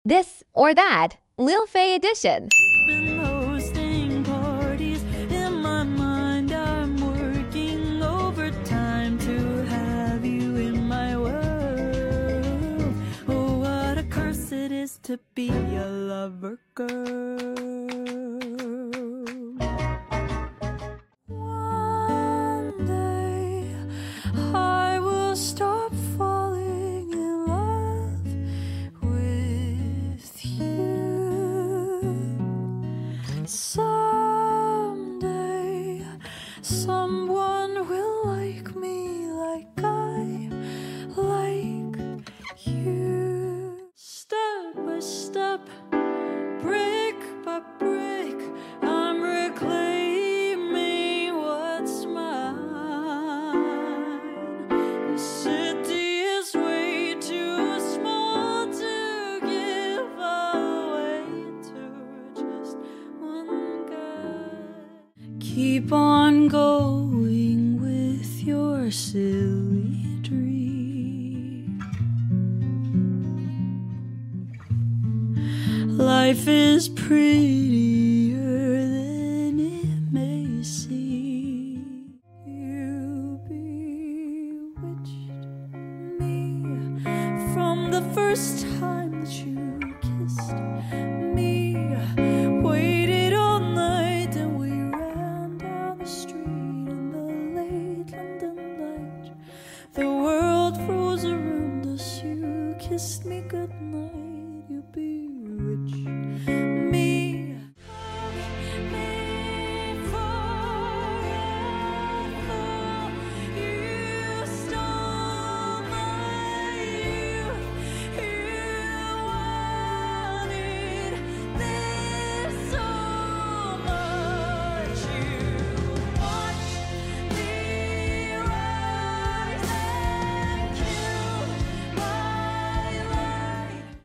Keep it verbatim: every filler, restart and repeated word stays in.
This or that, Lil Fei edition. Been hosting parties in my mind. I'm working overtime to have you in my world. Oh, what a curse it is to be a lover girl. One day I will stop falling in love with you. Someday someone will like me like I like you. Step by step, brick by brick, I'm reclaiming what's mine. The city is way too small to give away to just one guy. Keep on going with your silly dream. Life is pretty